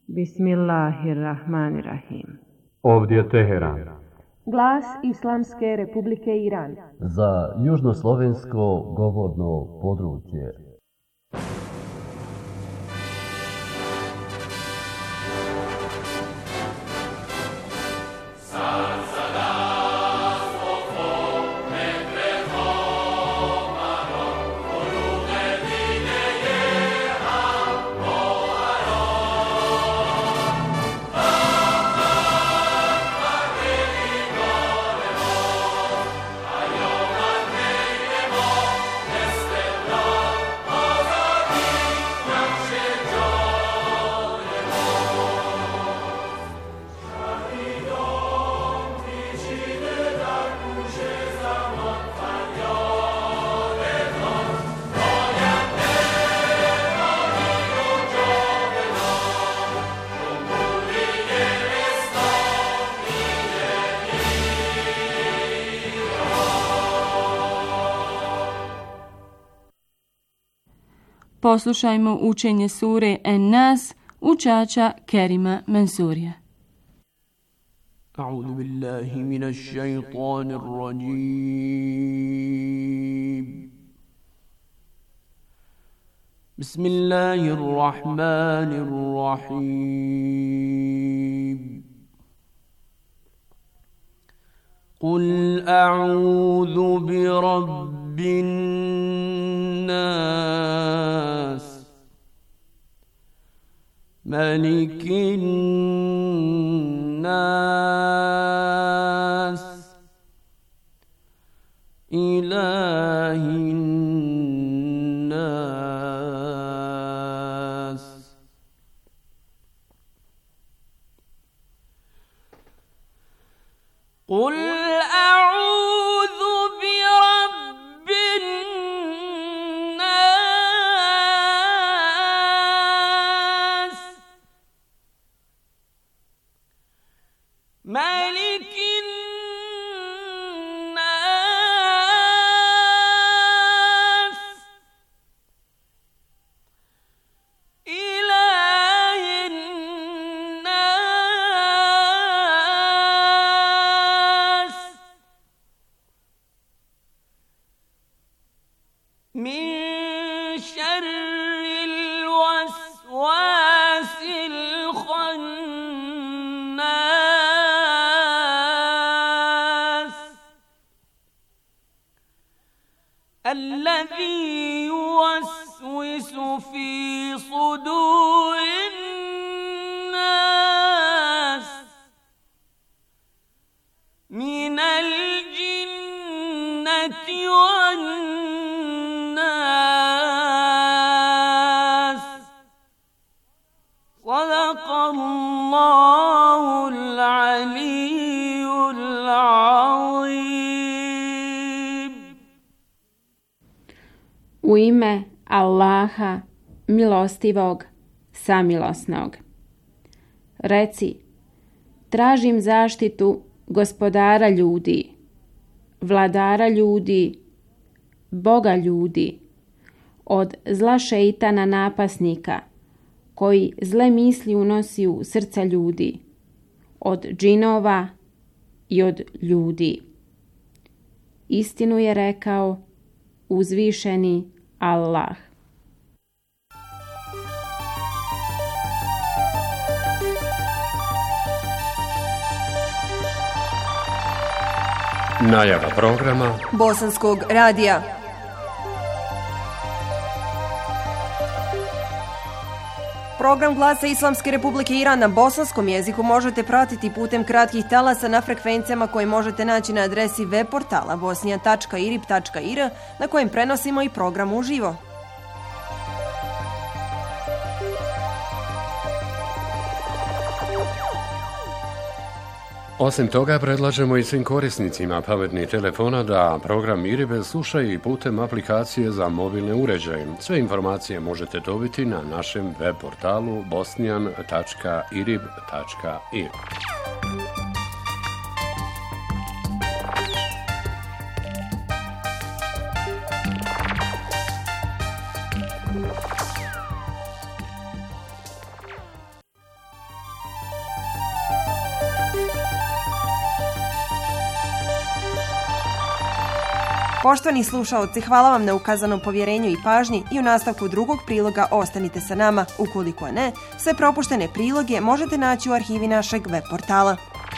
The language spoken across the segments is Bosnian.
Bismillahirrahmanirrahim. Ovdje je Teheran. Glas Islamske Republike Iran. Za južnoslovensko govorno područje. Poslušajmo učenje sure En-Nas učača Kerima Mansurija. A'udhu billahi minash shaitanir rajim. Bismillahirrahmanirrahim. Qul a'udhu bi rabbin الناس ملك الناس إله الناس قل أعوذ برب الناس ملك الناس إله الناس من شر الوسواس الخناس الذي يوسوس في صدور الناس من الجنة والناس صدق الله العلي العظيم. U ime Allaha, milostivog, samilosnog. Reci, tražim zaštitu gospodara ljudi, vladara ljudi, Boga ljudi, od zla šeitana napasnika, koji zle misli unosi u srca ljudi, od džinova i od ljudi. Istinu je rekao uzvišeni Allah. Najava programa Bosanskog radija. Program Glasa Islamske Republike Iran na bosanskom jeziku možete pratiti putem kratkih talasa na frekvencijama koje možete naći na adresi web portala bosnija.irib.ir na kojem prenosimo i program uživo. Osim toga, predlažemo i svim korisnicima pametnih telefona da program IRIB slušaju i putem aplikacije za mobilne uređaje. Sve informacije možete dobiti na našem web portalu bosnian.irib.ir. Poštovani slušaoci, hvala vam na ukazanom povjerenju i pažnji i u nastavku drugog priloga ostanite sa nama. Ukoliko ne, sve propuštene priloge možete naći u arhivi našeg web portala.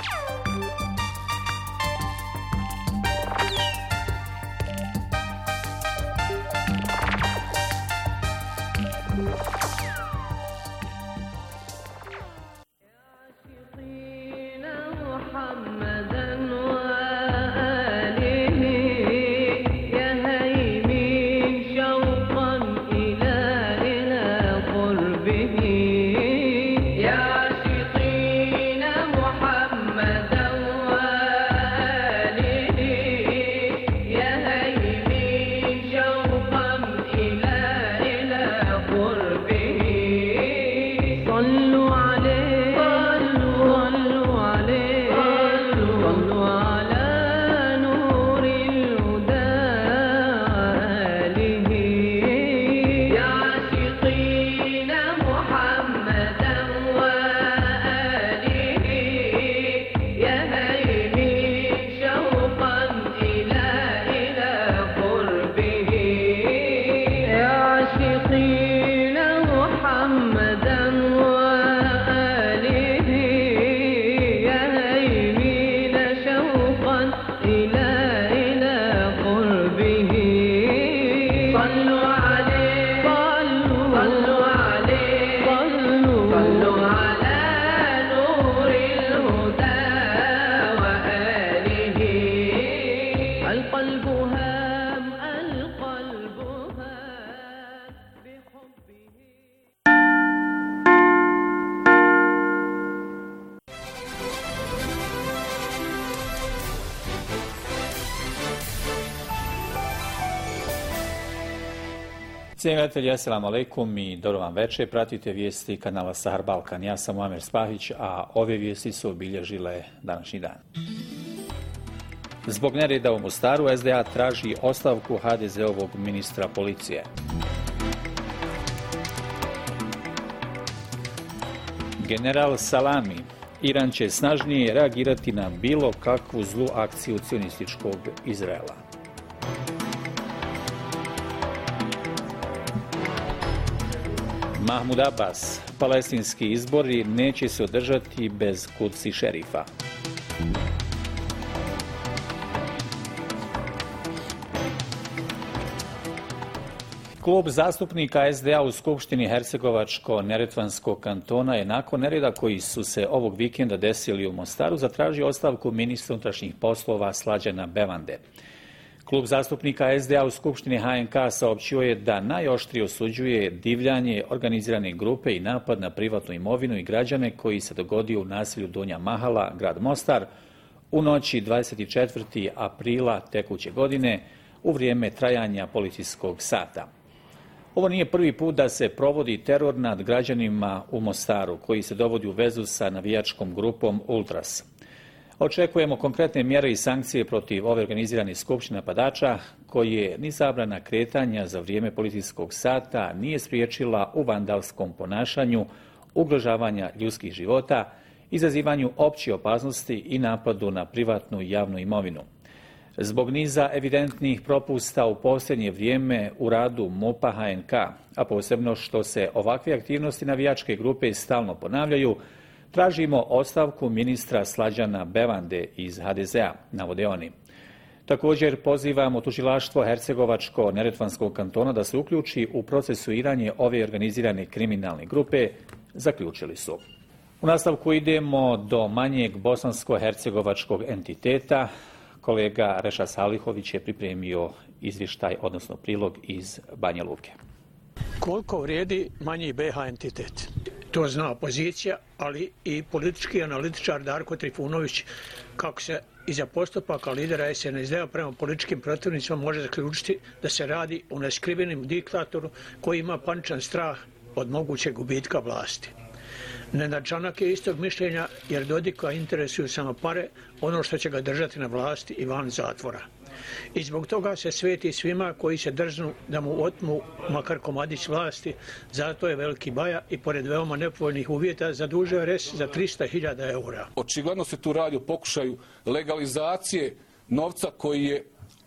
Cijenjeni gledatelji, assalamu alaikum i dobro vam večer. Pratite vijesti kanala Sahar Balkan. Ja sam Muamer Spahić, a ove vijesti su obilježile današnji dan. Zbog nereda u Mostaru, SDA traži ostavku HDZ-ovog ministra policije. General Salami: Iran će snažnije reagirati na bilo kakvu zlu akciju cionističkog Izraela. Mahmud Abbas: palestinski izbori neće se održati bez Kudsi šerifa. Klub zastupnika SDA u Skupštini Hercegovačko-Neretvanskog kantona je nakon nereda koji su se ovog vikenda desili u Mostaru zatražio ostavku ministra unutrašnjih poslova Slađana Bevande. Klub zastupnika SDA u Skupštini HNK saopćio je da najoštrije osuđuje divljanje organizirane grupe i napad na privatnu imovinu i građane koji se dogodio u naselju Donja Mahala, grad Mostar, u noći 24. aprila tekuće godine u vrijeme trajanja policijskog sata. Ovo nije prvi put da se provodi teror nad građanima u Mostaru, koji se dovodi u vezu sa navijačkom grupom Ultras. Očekujemo konkretne mjere i sankcije protiv ove organizirane skupštine napadača, koje ni zabrana kretanja za vrijeme policijskog sata nije spriječila u vandalskom ponašanju, ugrožavanja ljudskih života, izazivanju opće opasnosti i napadu na privatnu i javnu imovinu. Zbog niza evidentnih propusta u posljednje vrijeme u radu MUP-a HNK, a posebno što se ovakve aktivnosti navijačke grupe stalno ponavljaju, tražimo ostavku ministra Slađana Bevande iz HDZ-a, navode oni. Također pozivamo tužilaštvo Hercegovačko-Neretvanskog kantona da se uključi u procesuiranje ove organizirane kriminalne grupe, zaključili su. U nastavku idemo do manjeg bosansko-hercegovačkog entiteta. Kolega Reša Salihović je pripremio izvještaj, odnosno prilog iz Banja Luke. Koliko vrijedi manji BiH entitet? To zna opozicija, ali i politički analitičar Darko Trifunović, kako se iza postupaka lidera SNSD-a prema političkim protivnicima može zaključiti da se radi o neskrivenim diktatoru koji ima paničan strah od mogućeg gubitka vlasti. Nenad Čanak je istog mišljenja jer Dodika interesuju samo pare, ono što će ga držati na vlasti i van zatvora. I zbog toga se sveti svima koji se drznu da mu otmu makar komadić vlasti, zato je veliki baja i pored veoma nepovoljnih uvjeta zadužio RS za 300.000 eura. Očigledno se tu radi o pokušaju legalizacije novca koji je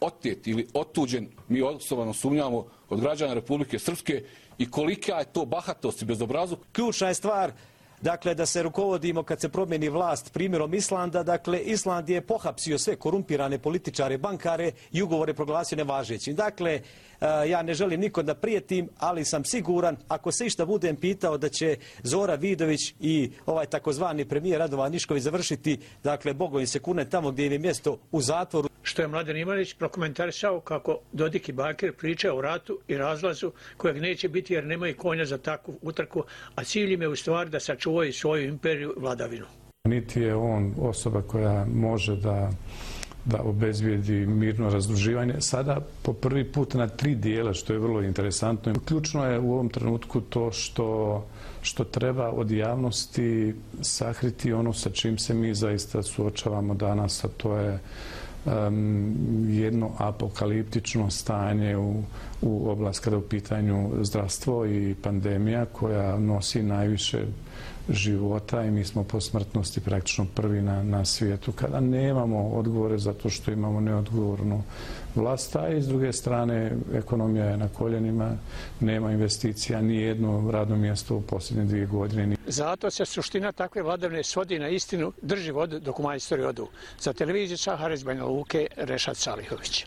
otet ili otuđen, mi osobno sumnjamo, od građana Republike Srpske i kolika je to bahatost i bezobrazluk. Ključna je stvar dakle, da se rukovodimo kad se promijeni vlast primjerom Islanda. Dakle, Island je pohapsio sve korumpirane političare, bankare i ugovore proglasio nevažećim. Dakle, ja ne želim nikom da prijetim, ali sam siguran, ako se išta budem pitao, da će Zora Vidović i ovaj takozvani premijer Radovan Nišković završiti, dakle, bogom se kune tamo gdje im je mjesto, u zatvoru. Što je Mladen Imanić prokomentarisao kako Dodik i Bakir pričaju o ratu i razlazu kojeg neće biti jer nemaju konja za takvu utrku, a cilj im je u stvari da sačuvaju svoju imperiju vladavinu. Niti je on osoba koja može da obezbijedi mirno razdruživanje. Sada po prvi put na 3 dijela, što je vrlo interesantno. Ključno je u ovom trenutku to što treba od javnosti sakriti ono sa čim se mi zaista suočavamo danas, a to je jedno apokaliptično stanje u oblasti kada je u pitanju zdravstvo i pandemija koja nosi najviše života i mi smo po smrtnosti praktično prvi na svijetu. Kada nemamo odgovore zato što imamo neodgovornu vlast, a i s druge strane ekonomija je na koljenima, nema investicija, ni jedno radno mjesto u posljednje 2 godine. Zato se suština takve vladavine svodi na istinu, drži vodu dok majstori odu. Za televiziju Sahara iz Banja Luke, Rešad Salihović.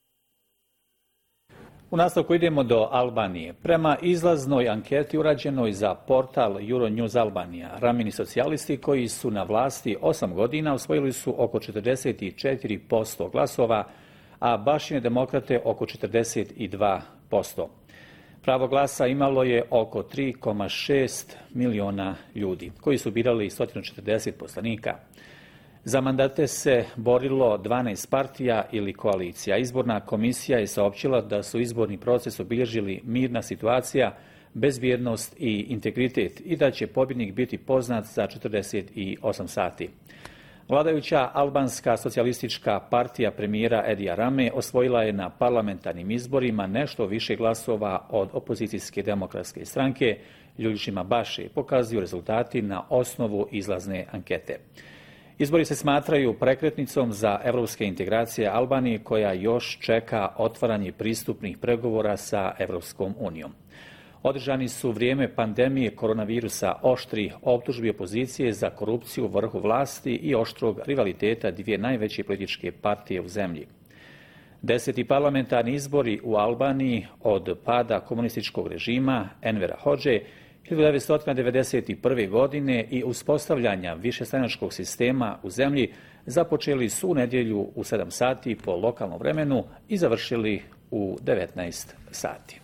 U nastavku idemo do Albanije. Prema izlaznoj anketi urađenoj za portal Euronews Albanija, Ramini socijalisti koji su na vlasti 8 godina osvojili su oko 44% glasova, a Bašine demokrate oko 42%. Pravo glasa imalo je oko 3,6 miliona ljudi, koji su birali 140 poslanika. Za mandate se borilo 12 partija ili koalicija. Izborna komisija je saopćila da su izborni proces obilježili mirna situacija, bezbjednost i integritet i da će pobjednik biti poznat za 48 sati. Vladajuća albanska socijalistička partija premijera Edija Rame osvojila je na parlamentarnim izborima nešto više glasova od opozicijske demokratske stranke Ljuljšima Baše, pokazuju rezultati na osnovu izlazne ankete. Izbori se smatraju prekretnicom za evropske integracije Albanije koja još čeka otvaranje pristupnih pregovora sa Evropskom unijom. Održani su vrijeme pandemije koronavirusa oštri optužbi opozicije za korupciju u vrhu vlasti i oštrog rivaliteta 2 najveće političke partije u zemlji. 10. parlamentarni izbori u Albaniji od pada komunističkog režima Envera Hodže 1991. godine i uspostavljanja višestranačkog sistema u zemlji započeli su u nedjelju u 7 sati po lokalnom vremenu i završili u 19 sati.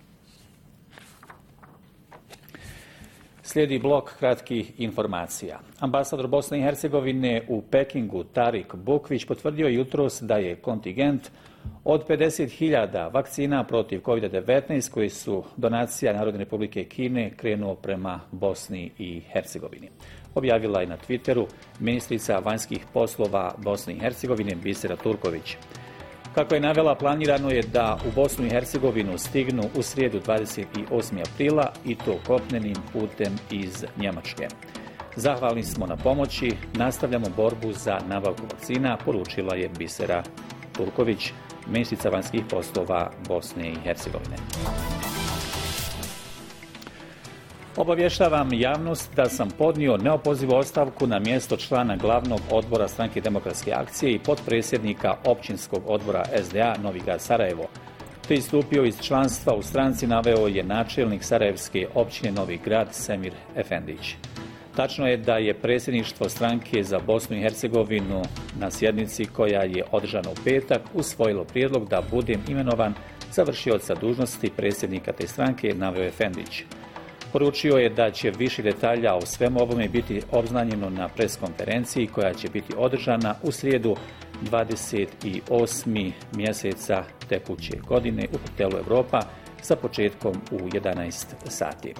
Slijedi blok kratkih informacija. Ambasador Bosne i Hercegovine u Pekingu Tarik Bukvić potvrdio jutros da je kontingent od 50.000 vakcina protiv COVID-19 koji su donacija Narodne republike Kine krenuo prema Bosni i Hercegovini. Objavila je na Twitteru ministrica vanjskih poslova Bosne i Hercegovine Bisera Turković. Kako je navela, planirano je da u Bosnu i Hercegovinu stignu u srijedu 28. aprila i to kopnenim putem iz Njemačke. Zahvalni smo na pomoći, nastavljamo borbu za nabavku vakcina, poručila je Bisera Turković, ministrica vanjskih poslova Bosne i Hercegovine. Obavještavam javnost da sam podnio neopozivu ostavku na mjesto člana glavnog odbora Stranke demokratske akcije i potpredsjednika općinskog odbora SDA Novi Grad Sarajevo. Te istupio iz članstva u stranci, naveo je načelnik Sarajevske općine Novi Grad Semir Efendić. Tačno je da je predsjedništvo stranke za Bosnu i Hercegovinu na sjednici koja je održana u petak usvojilo prijedlog da budem imenovan za vršioca dužnosti predsjednika te stranke, naveo Efendić. Poručio je da će više detalja o svemu ovome biti obznanjeno na preskonferenciji koja će biti održana u srijedu 28. mjeseca tekuće godine u hotelu Europa sa početkom u 11 sati.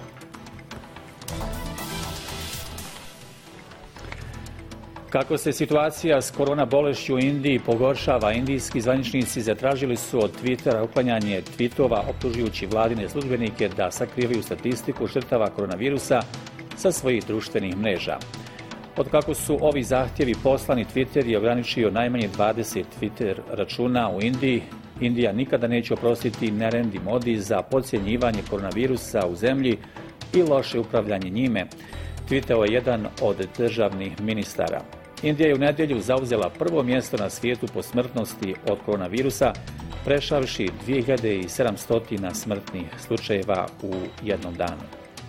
Kako se situacija s korona bolešću u Indiji pogoršava, indijski zvaničnici zatražili su od Twittera uklanjanje tweetova optužujući vladine službenike da sakrivaju statistiku žrtava koronavirusa sa svojih društvenih mreža. Otkako su ovi zahtjevi poslani, Twitter je ograničio najmanje 20 Twitter računa u Indiji. Indija nikada neće oprostiti Narendi Modi za podcjenjivanje koronavirusa u zemlji i loše upravljanje njime, tweetao je jedan od državnih ministara. Indija je u nedjelju zauzela prvo mjesto na svijetu po smrtnosti od koronavirusa, prešavši 2700 smrtnih slučajeva u jednom danu.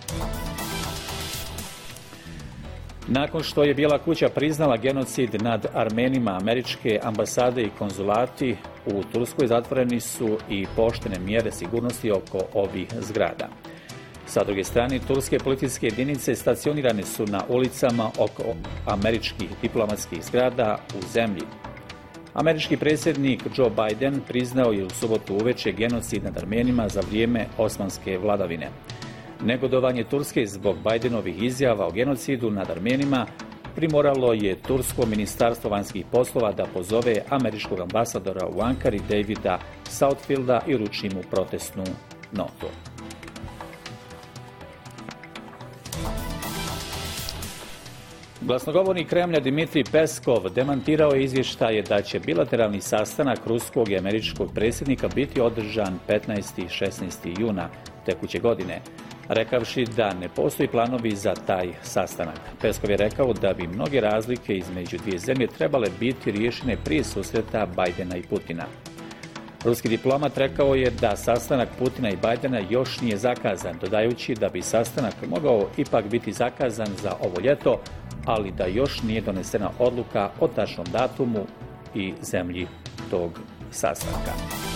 Nakon što je Bijela kuća priznala genocid nad Armenima, američke ambasade i konzulati u Turskoj zatvoreni su i pooštrene mjere sigurnosti oko ovih zgrada. Sa druge strane, turske policijske jedinice stacionirane su na ulicama oko američkih diplomatskih zgrada u zemlji. Američki predsjednik Joe Biden priznao je u subotu uveče genocid nad Armenima za vrijeme osmanske vladavine. Negodovanje Turske zbog Bidenovih izjava o genocidu nad Armenima primoralo je Tursko ministarstvo vanjskih poslova da pozove američkog ambasadora u Ankari Davida Southfielda i uruči mu protestnu notu. Glasnogovornik Kremlja Dmitrij Peskov demantirao je izvještaje da će bilateralni sastanak ruskog i američkog predsjednika biti održan 15. i 16. juna tekuće godine, rekavši da ne postoji planovi za taj sastanak. Peskov je rekao da bi mnoge razlike između dvije zemlje trebale biti riješene prije susreta Bidena i Putina. Ruski diplomat rekao je da sastanak Putina i Bidena još nije zakazan, dodajući da bi sastanak mogao ipak biti zakazan za ovo ljeto, ali da još nije donesena odluka o tačnom datumu i zemlji tog sastanka.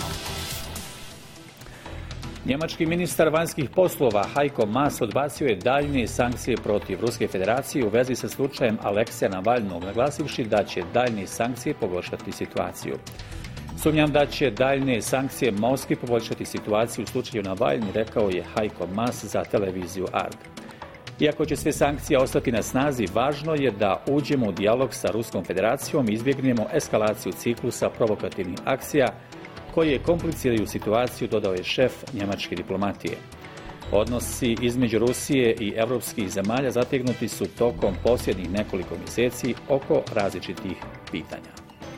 Njemački ministar vanjskih poslova Heiko Maas odbacio je daljnje sankcije protiv Ruske federacije u vezi sa slučajem Aleksija Navalnog, naglasivši da će daljnje sankcije pogoršati situaciju. Sumnjam da će daljnje sankcije Moskvi poboljšati situaciju u slučaju Navalny, rekao je Heiko Maas za televiziju ARD. Iako će sve sankcije ostati na snazi, važno je da uđemo u dijalog sa Ruskom federacijom i izbjegnemo eskalaciju ciklusa provokativnih akcija koje kompliciraju situaciju, dodao je šef njemačke diplomatije. Odnosi između Rusije i evropskih zemalja zategnuti su tokom posljednjih nekoliko mjeseci oko različitih pitanja.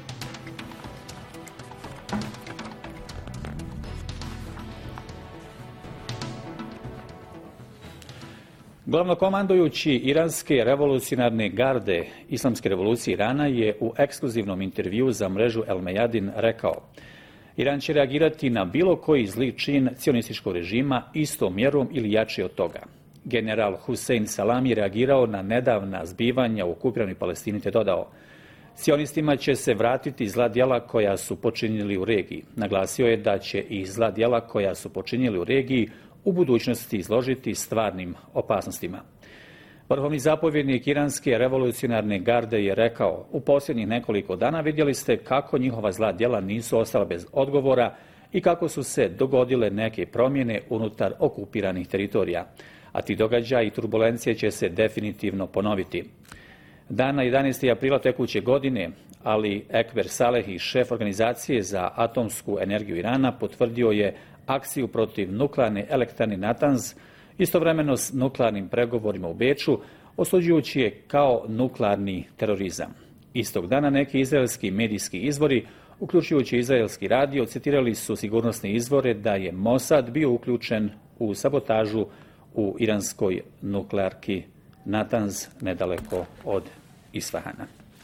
Glavnokomandujući Iranske revolucionarne garde Islamske revolucije Irana je u ekskluzivnom intervjuu za mrežu El Mejadin rekao: Iran će reagirati na bilo koji zli čin cionističkog režima istom mjerom ili jače od toga. General Hussein Salami je reagirao na nedavna zbivanja u okupiranoj Palestini te dodao: Cionistima će se vratiti zla djela koja su počinili u regiji. Naglasio je da će i zla djela koja su počinili u regiji u budućnosti izložiti stvarnim opasnostima. Vrhovni zapovjednik Iranske revolucionarne garde je rekao: u posljednjih nekoliko dana vidjeli ste kako njihova zla djela nisu ostala bez odgovora i kako su se dogodile neke promjene unutar okupiranih teritorija, a ti događaji i turbulencije će se definitivno ponoviti. Dana 11. aprila tekuće godine Ali Ekber Salehi, šef organizacije za atomsku energiju Irana, potvrdio je akciju protiv nuklearne elektrane Natanz, istovremeno s nuklearnim pregovorima u Beču, osuđujući je kao nuklearni terorizam. Istog dana neki izraelski medijski izvori, uključujući izraelski radio, citirali su sigurnosne izvore da je Mossad bio uključen u sabotažu u iranskoj nuklearki Natanz nedaleko od Isfahana.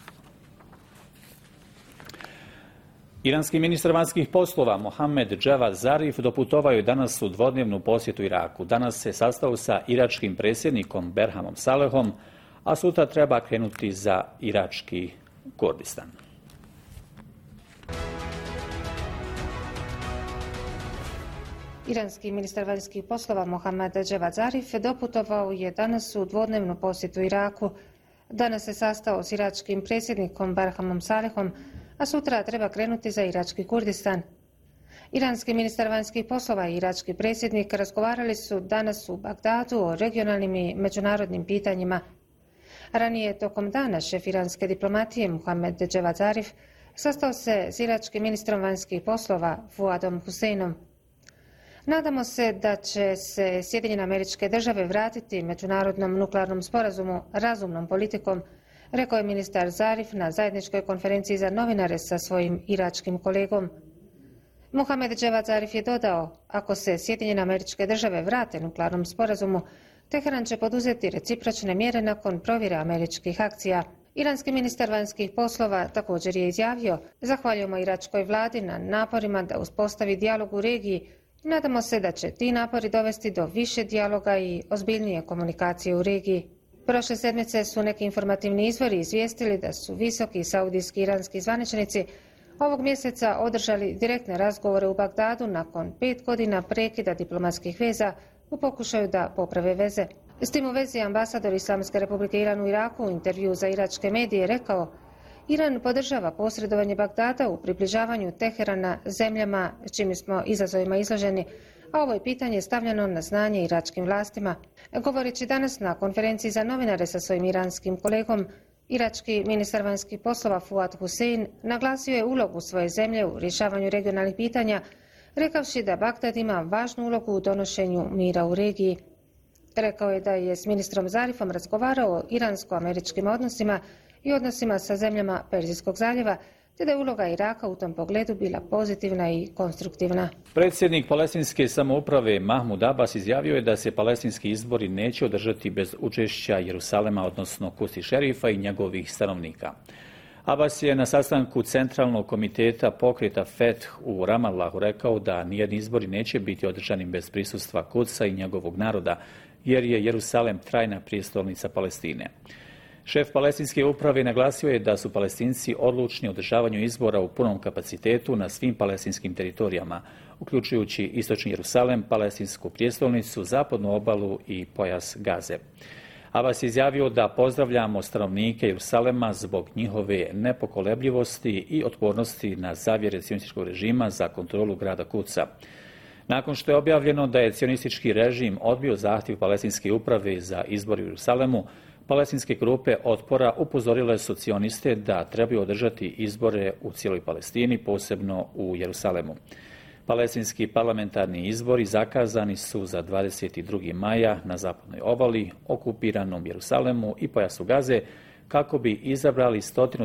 Iranski ministar vanjskih poslova Mohamed Javad Zarif doputovao je danas u dvodnevnu posjetu Iraku. Danas se sastao sa iračkim predsjednikom Berhamom Salehom, a sutra treba krenuti za irački Kurdistan. Iranski ministar vanjskih poslova Mohamed Javad Zarif doputovao je danas u dvodnevnu posjetu Iraku. Danas se sastao s iračkim predsjednikom Berhamom Salehom, a sutra treba krenuti za irački Kurdistan. Iranski ministar vanjskih poslova i irački predsjednik razgovarali su danas u Bagdadu o regionalnim i međunarodnim pitanjima. Ranije tokom dana šef iranske diplomatije Mohamed Javad Zarif sastao se s iračkim ministrom vanjskih poslova Fuadom Huseinom. Nadamo se da će se Sjedinjene Američke Države vratiti međunarodnom nuklearnom sporazumu razumnom politikom, rekao je ministar Zarif na zajedničkoj konferenciji za novinare sa svojim iračkim kolegom. Mohamed Dževad Zarif je dodao, ako se Sjedinjene Američke Države vrate nuklearnom sporazumu, Teheran će poduzeti recipročne mjere nakon provjere američkih akcija. Iranski ministar vanjskih poslova također je izjavio: zahvaljujemo iračkoj vladi na naporima da uspostavi dijalog u regiji i nadamo se da će ti napori dovesti do više dijaloga i ozbiljnije komunikacije u regiji. Prošle sedmice su neki informativni izvori izvijestili da su visoki saudijski i iranski zvaničnici ovog mjeseca održali direktne razgovore u Bagdadu nakon 5 godina prekida diplomatskih veza u pokušaju da poprave veze. S tim u vezi ambasador Islamske republike Iran u Iraku u intervju za iračke medije rekao: Iran podržava posredovanje Bagdada u približavanju Teherana zemljama čime smo izazovima izloženi, a ovo je pitanje stavljeno na znanje iračkim vlastima. Govoreći danas na konferenciji za novinare sa svojim iranskim kolegom, irački ministar vanjskih poslova Fuad Hussein naglasio je ulogu svoje zemlje u rješavanju regionalnih pitanja, rekavši da Bagdad ima važnu ulogu u donošenju mira u regiji. Rekao je da je s ministrom Zarifom razgovarao o iransko-američkim odnosima i odnosima sa zemljama Perzijskog zaljeva, te da je uloga Iraka u tom pogledu bila pozitivna i konstruktivna. Predsjednik palestinske samouprave Mahmud Abbas izjavio je da se palestinski izbori neće održati bez učešća Jerusalema, odnosno Kusi šerifa i njegovih stanovnika. Abbas je na sastanku Centralnog komiteta pokreta Feth u Ramallahu rekao da nijedni izbori neće biti održani bez prisustva Kudsa i njegovog naroda, jer je Jerusalem trajna prijestolnica Palestine. Šef palestinske uprave naglasio je da su Palestinci odlučni u održavanju izbora u punom kapacitetu na svim palestinskim teritorijama, uključujući istočni Jerusalem, palestinsku prijestolnicu, zapadnu obalu i pojas Gaze. Abbas je izjavio da pozdravljamo stanovnike Jerusalema zbog njihove nepokolebljivosti i otpornosti na zavjere cionističkog režima za kontrolu grada Kudsa. Nakon što je objavljeno da je cionistički režim odbio zahtjev palestinske uprave za izbor u Jerusalemu, palestinske grupe otpora upozorile su cioniste da trebaju održati izbore u cijeloj Palestini, posebno u Jerusalemu. Palestinski parlamentarni izbori zakazani su za 22. maja na zapadnoj obali, okupiranom Jerusalemu i pojasu Gaze, kako bi izabrali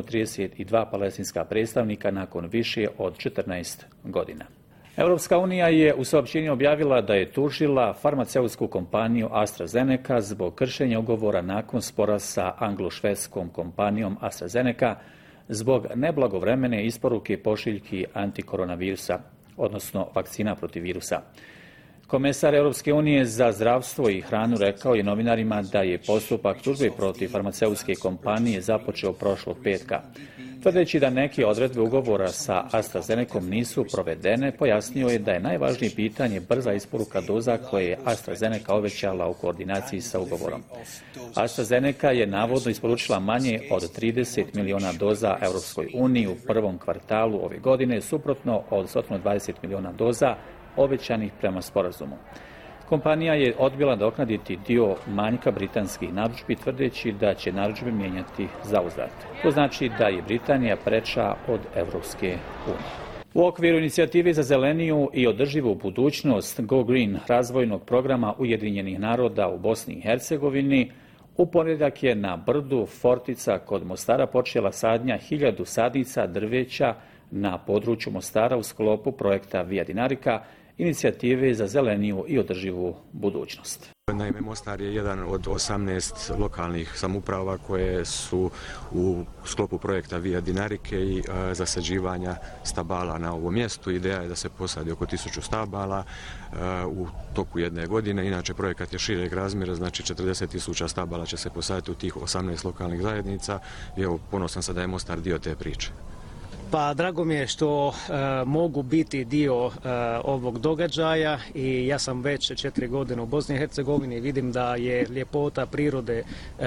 132 palestinska predstavnika nakon više od 14 godina. Europska unija je u saopćenju objavila da je tužila farmaceutsku kompaniju AstraZeneca zbog kršenja ugovora nakon spora sa anglo-švedskom kompanijom AstraZeneca zbog neblagovremene isporuke pošiljki antikoronavirusa, odnosno vakcina protiv virusa. Komesar Europske unije za zdravstvo i hranu rekao je novinarima da je postupak tužbe protiv farmaceutske kompanije započeo prošlog petka. Tvrdeći da neke odredbe ugovora sa AstraZenecom nisu provedene, pojasnio je da je najvažnije pitanje brza isporuka doza koje je AstraZeneca obećala u koordinaciji sa ugovorom. AstraZeneca je navodno isporučila manje od 30 miliona doza Europskoj uniji u prvom kvartalu ove godine, suprotno od 120 miliona doza obećanih prema sporazumu. Kompanija je odbila nadoknaditi dio manjka britanskih narudžbi, tvrdeći da će narudžbe mijenjati zauzvrat. To znači da je Britanija preča od Evropske unije. U okviru inicijative za zeleniju i održivu budućnost Go Green razvojnog programa Ujedinjenih naroda u Bosni i Hercegovini, u ponedjeljak je na brdu Fortica kod Mostara počela sadnja 1000 sadnica drveća na području Mostara u sklopu projekta Via Dinarica, inicijative za zeleniju i održivu budućnost. Naime, Mostar je jedan od 18 lokalnih samouprava koje su u sklopu projekta Via Dinarice i zasađivanja stabala na ovom mjestu. Ideja je da se posadi oko 1000 stabala u toku jedne godine. Inače, projekat je šireg razmjera, znači 40.000 stabala će se posaditi u tih 18 lokalnih zajednica. I evo, ponosan sam da je Mostar dio te priče. Pa drago mi je što mogu biti dio ovog događaja i ja sam već 4 godine u Bosni i Hercegovini i vidim da je ljepota prirode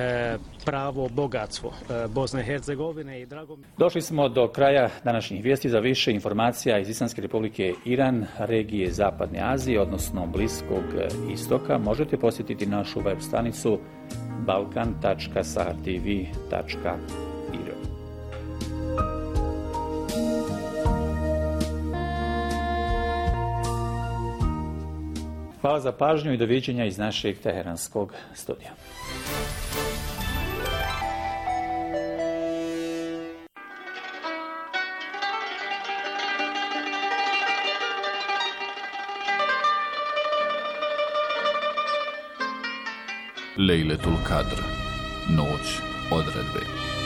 pravo bogatstvo Bosne i Hercegovine i drago mi je. Došli smo do kraja današnjih vijesti. Za više informacija iz Islamske republike Iran, regije Zapadne Azije, odnosno Bliskog istoka, možete posjetiti našu web stranicu balkan.sahartv.ir. Hvala za pažnju i doviđenja iz našeg teheranskog studija. Lejletul Kadr, noć odredbe.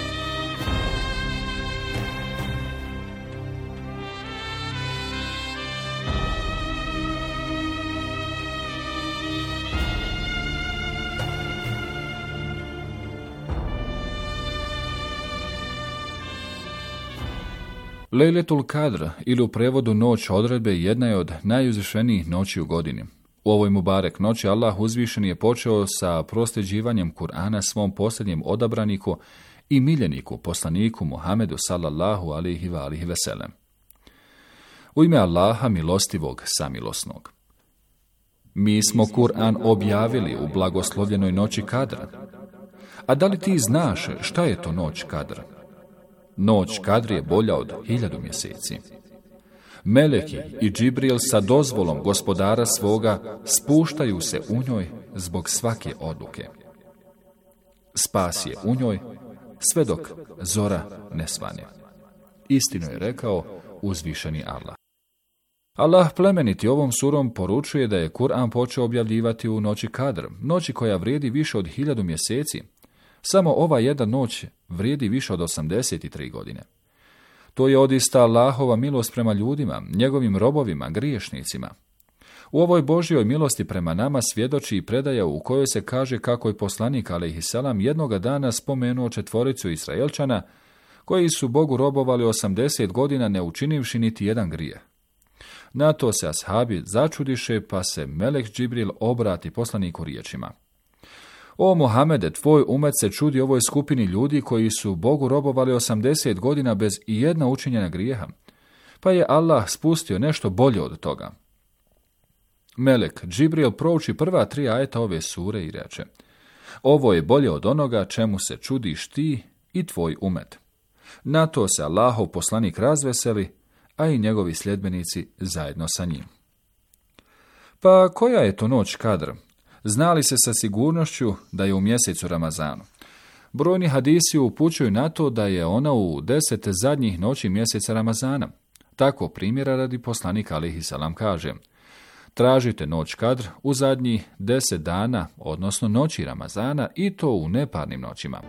Lejletul Kadr, ili u prevodu noć odredbe, jedna je od najuzvišenijih noći u godini. U ovoj mubarek noći Allah uzvišen je počeo sa prosljeđivanjem Kur'ana svom posljednjem odabraniku i miljeniku, poslaniku Muhamedu sallallahu alihi wa alihi veselem. U ime Allaha milostivog, samilosnog. Mi smo Kur'an objavili u blagoslovljenoj noći Kadra. A da li ti znaš šta je to noć Kadra? Noć Kadr je bolja od 1000 mjeseci. Meleki i Džibril sa dozvolom gospodara svoga spuštaju se u njoj zbog svake odluke. Spas je u njoj sve dok zora ne svane. Istinu je rekao uzvišeni Allah. Allah plemeniti ovom surom poručuje da je Kur'an počeo objavljivati u noći Kadr, noći koja vrijedi više od 1000 mjeseci. Samo ova jedna noć vrijedi više od 83 godine. To je odista Allahova milost prema ljudima, njegovim robovima, griješnicima. U ovoj Božjoj milosti prema nama svjedoči i predaja u kojoj se kaže kako je poslanik alejhiselam jednoga dana spomenuo 4 Israelčana koji su Bogu robovali 80 godina ne učinivši niti jedan grijeh. Na to se ashabi začudiše, pa se melek Džibril obrati poslaniku riječima: O Muhamede, tvoj umet se čudi ovoj skupini ljudi koji su Bogu robovali 80 godina bez ijedna učinjena grijeha, pa je Allah spustio nešto bolje od toga. Melek Džibril prouči prva 3 ajeta ove sure i reče: ovo je bolje od onoga čemu se čudiš ti i tvoj umet. Na to se Allahov poslanik razveseli, a i njegovi sljedbenici zajedno sa njim. Pa koja je to noć Kadr? Znali se sa sigurnošću da je u mjesecu Ramazanu. Brojni hadisi upućuju na to da je ona u 10 zadnjih noći mjeseca Ramazana. Tako primjera radi poslanik alejhiselam kaže: tražite noć Kadr u zadnjih 10 dana, odnosno noći Ramazana, i to u neparnim noćima.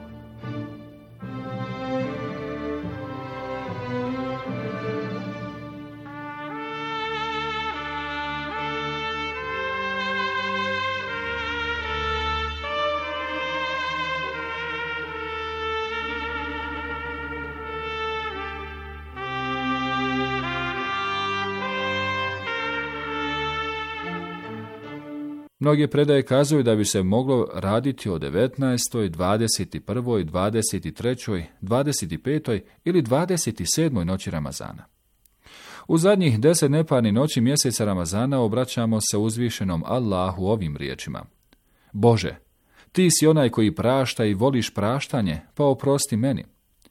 Mnoge predaje kazuju da bi se moglo raditi o 19., 21., 23., 25. ili 27. noći Ramazana. U zadnjih 10 neparnih noći mjeseca Ramazana obraćamo se uzvišenom Allahu ovim riječima: Bože, ti si onaj koji prašta i voliš praštanje, pa oprosti meni.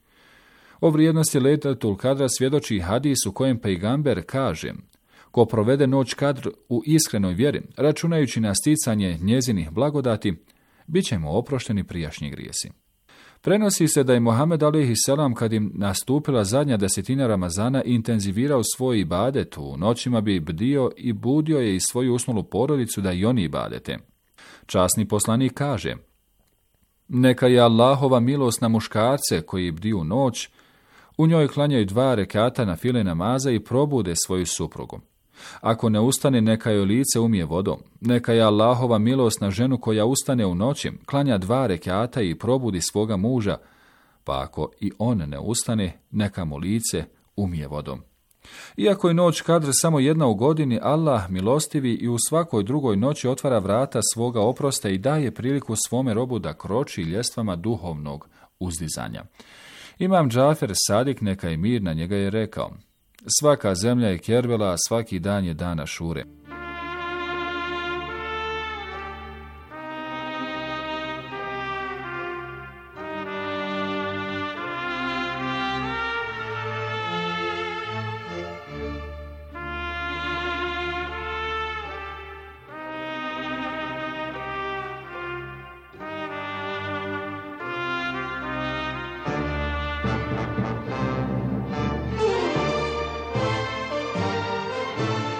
O vrijednosti Lejletul Kadra svjedoči hadis u kojem pejgamber kaže: ko provede noć Kadr u iskrenoj vjeri, računajući na sticanje njezinih blagodati, bit će mu oprošteni prijašnji grijesi. Prenosi se da je Muhammed alejhiselam, kad im nastupila zadnja 10 Ramazana, intenzivirao svoj ibadet, u noćima bi bdio i budio je i svoju usnulu porodicu da i oni ibadete. Časni poslanik kaže: neka je Allahova milost na muškarce koji bdiju noć, u njoj klanjaju 2 rekata na file namaza i probude svoju suprugu. Ako ne ustane, neka joj lice umije vodom. Neka je Allahova milost na ženu koja ustane u noći, klanja 2 rekata i probudi svoga muža, pa ako i on ne ustane, neka mu lice umije vodom. Iako je noć Kadr samo jedna u godini, Allah milostivi i u svakoj drugoj noći otvara vrata svoga oprosta i daje priliku svome robu da kroči ljestvama duhovnog uzdizanja. Imam Džafer Sadik, neka je mir na njega, je rekao: svaka zemlja je Kerbela, a svaki dan je dan Ašure.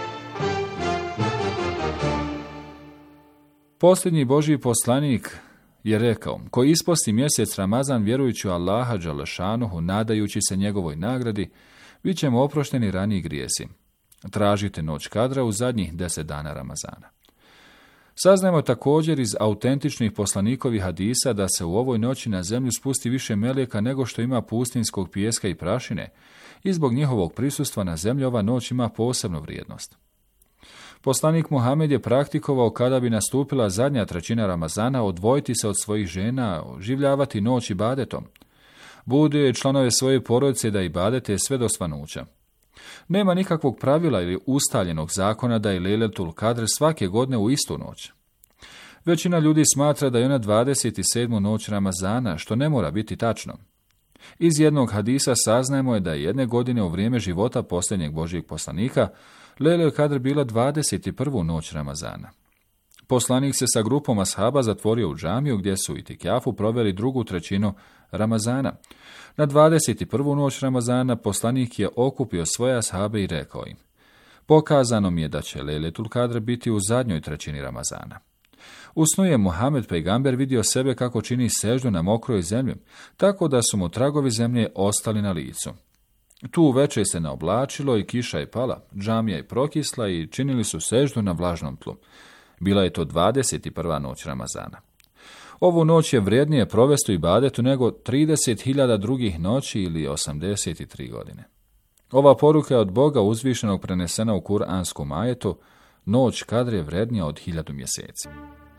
Posljednji Božji poslanik, je rekao: ko isposti mjesec Ramazan vjerujući u Allaha dželešanuhu, nadajući se njegovoj nagradi, bit ćemo oprošteni raniji grijesi. Tražite noć kadra u zadnjih 10 dana Ramazana. Saznajemo također iz autentičnih poslanikovih hadisa da se u ovoj noći na zemlju spusti više meleka nego što ima pustinskog pijeska i prašine, i zbog njihovog prisustva na zemlji ova noć ima posebnu vrijednost. Poslanik Muhammed je praktikovao kada bi nastupila zadnja trećina Ramazana odvojiti se od svojih žena, oživljavati noć ibadetom. Bude članove svoje porodice da ibadete sve do svanuća. Nema nikakvog pravila ili ustaljenog zakona da je Lejletul Kadr svake godine u istu noć. Većina ljudi smatra da je ona 27. noć Ramazana, što ne mora biti tačno. Iz jednog hadisa saznajemo je da je jedne godine u vrijeme života posljednjeg Božjeg poslanika Lejletul Kadr bila 21. noć Ramazana. Poslanik se sa grupom ashaba zatvorio u džamiju gdje su itikjafu proveli drugu trećinu Ramazana. Na 21. noć Ramazana poslanik je okupio svoje ashabe i rekao im: pokazano mi je da će Lejletul Kadr biti u zadnjoj trećini Ramazana. U snu je Muhammed pejgamber vidio sebe kako čini seždu na mokroj zemlji, tako da su mu tragovi zemlje ostali na licu. Tu večer se naoblačilo i kiša je pala, džamija je prokisla i činili su seždu na vlažnom tlu. Bila je to 21. noć Ramazana. Ovu noć je vrijednije provesti u ibadetu nego 30.000 drugih noći ili 83 godine. Ova poruka je od Boga uzvišenog prenesena u kuranskom ajetu: noć kadr je vrijednija od 1000 mjeseci.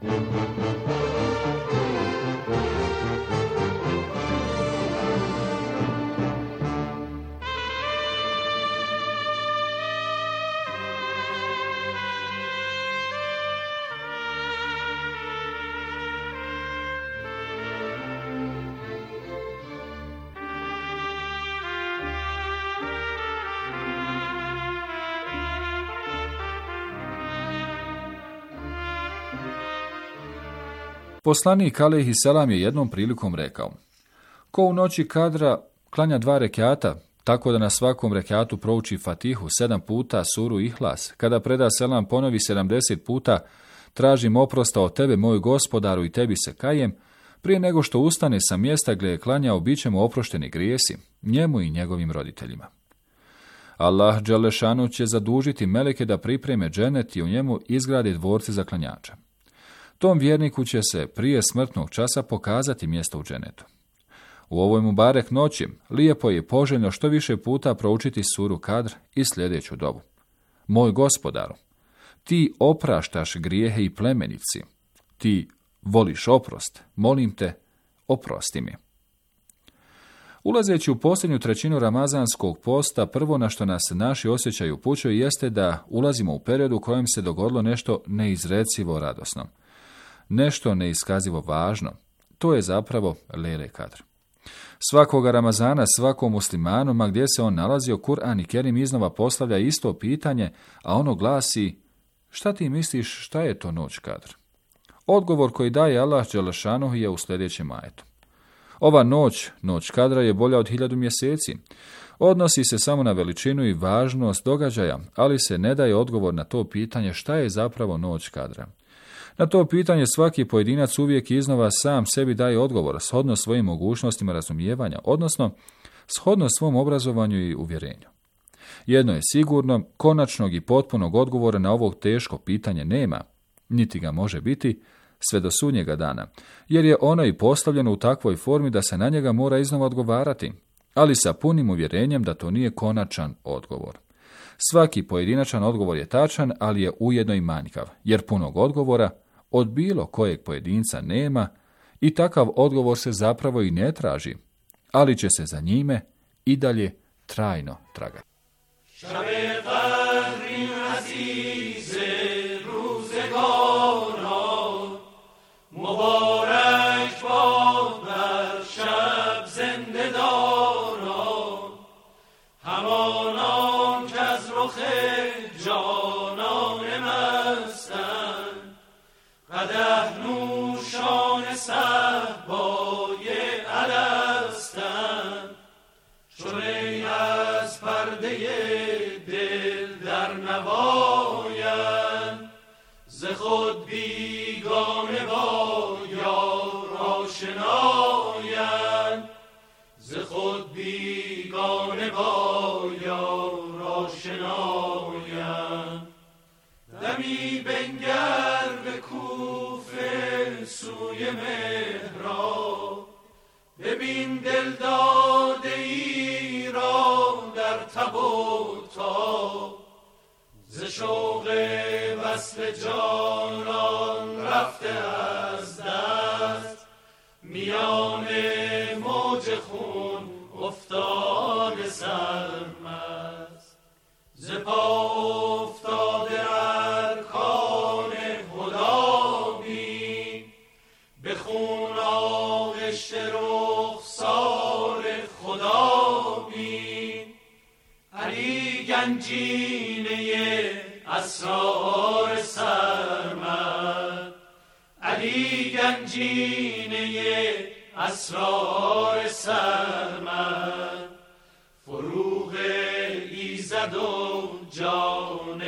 Poslanik alejhi selam je jednom prilikom rekao: ko u noći kadra klanja 2 rekata, tako da na svakom rekatu prouči Fatihu 7 puta, suru Ihlas, kada preda selam ponovi 70 puta: tražim oprosta od tebe, moj gospodaru, i tebi se kajem, prije nego što ustane sa mjesta gdje je klanjao, bit će mu oprošteni grijesi, njemu i njegovim roditeljima. Allah dželešanu će zadužiti meleke da pripreme dženet i u njemu izgradi dvorce za klanjača. Tom vjerniku će se prije smrtnog časa pokazati mjesto u dženetu. U ovoj mubarek noći lijepo je poželjno što više puta proučiti suru Kadr i sljedeću dovu: moj gospodaru, ti opraštaš grijehe i plemenici, ti voliš oprost, molim te, oprosti mi. Ulazeći u posljednju trećinu ramazanskog posta, prvo na što nas naši osjećaji upućuju jeste da ulazimo u period u kojem se dogodilo nešto neizrecivo radosno. Nešto neiskazivo važno. To je zapravo Lejle Kadr. Svakoga Ramazana, svakom muslimanu, ma gdje se on nalazio, Kur'an i Kerim iznova postavlja isto pitanje, a ono glasi: šta ti misliš, šta je to noć Kadr? Odgovor koji daje Allah dželešanuhu je u sljedećem ajetu: ova noć Kadra je bolja od 1000 mjeseci. Odnosi se samo na veličinu i važnost događaja, ali se ne daje odgovor na to pitanje šta je zapravo noć Kadra. Na to pitanje svaki pojedinac uvijek iznova sam sebi daje odgovor, shodno svojim mogućnostima razumijevanja, odnosno shodno svom obrazovanju i uvjerenju. Jedno je sigurno: konačnog i potpunog odgovora na ovo teško pitanje nema, niti ga može biti sve do sudnjega dana, jer je ono i postavljeno u takvoj formi da se na njega mora iznova odgovarati, ali sa punim uvjerenjem da to nije konačan odgovor. Svaki pojedinačan odgovor je tačan, ali je ujedno i manjkav, jer punog odgovora od bilo kojeg pojedinca nema i takav odgovor se zapravo i ne traži, ali će se za njime i dalje trajno tragati. خود بیگانه با یاران روی مهراب ببین دل داده ای را در تب و تاب ز شوق وصل جانان رفته از دست میان موج خون افتاده سرمست ز پا افتاده ارکان خدا بین به خون آغشته رخسار خدا بین علی گنجینه اسرار سرمد علی گنجینه اسرار سرمد فروغ ایزد و جان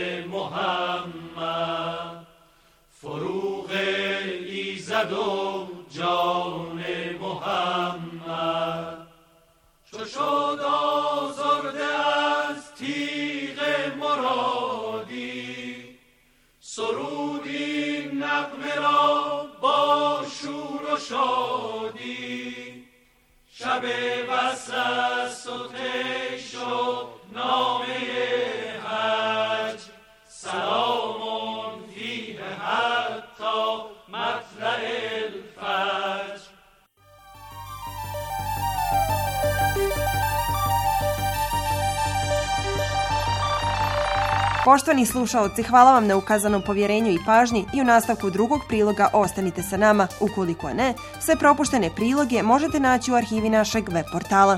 محمد فروغ ایزد و جان محمد چو شد آزرده از تیغ مرادی سرودی نغمه را با شور و شادی شب وصل است و طی شد نامه حج سلام فیه حتی مطلع الفجر. Poštovani slušaoci, hvala vam na ukazanom povjerenju i pažnji i u nastavku drugog priloga ostanite sa nama. Ukoliko ne, sve propuštene priloge možete naći u arhivi našeg web portala.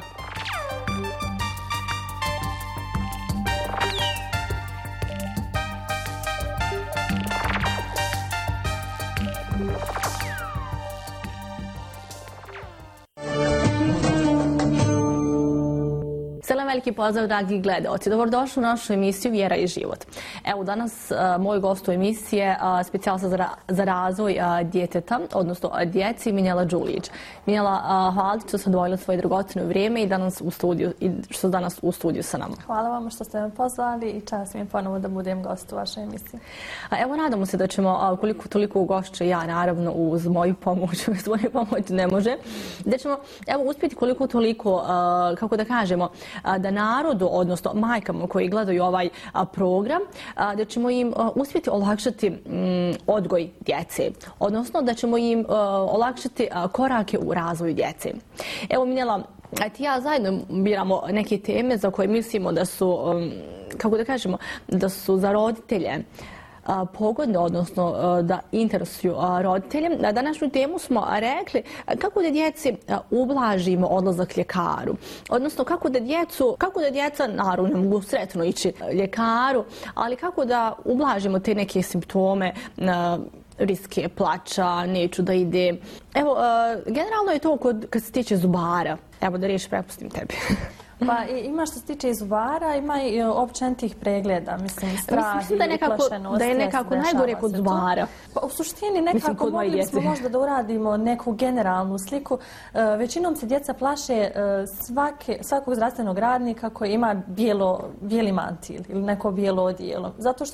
Veliki pozdrav, dragi gledaoci. Dobrodošli u našu emisiju Vjera i život. Evo, danas moj gost u emisiji je specijalista za razvoj djeteta, odnosno djeci, Minjela Đulić. Minjela, hvala ti što ste odvojili svoje dragocjeno vrijeme i što ste danas u studiju sa nama. Hvala vam što ste me pozvali i čast mi je ponovo da budem gost u vašoj emisiji. Evo, nadamo se da ćemo, koliko toliko ugošće ja, naravno, uz moju pomoć, uz moju pomoć ne može, da ćemo, evo, uspjeti koliko toliko, kako da kažemo, da narodu, odnosno majkama koji gledaju ovaj program, da ćemo im uspjeti olakšati odgoj djece, odnosno da ćemo im olakšati korake u razvoju djece. Evo, Minjela, ti ja zajedno biramo neke teme za koje mislimo da su, kako da kažemo, da su za roditelje pogodne, odnosno da interesuju roditelje. Na današnju temu smo rekli kako da djeci ublažimo odlazak ljekaru. Odnosno kako da djeca, naravno ne mogu sretno ići ljekaru, ali kako da ublažimo te neke simptome, riske plača, neću da ide. Evo, generalno je to kad se tiče zubara. Evo da riješi prepustim tebi. Pa ima što se tiče i zubara, ima i općenitih pregleda, mislim, strah i uplašenost. Da je nekako najgore kod zubara. Pa u suštini nekako mogli smo možda da uradimo neku generalnu sliku. Većinom se djeca plaše svakog zdravstvenog radnika koji ima bijeli mantil ili neko bijelo odijelo. Zato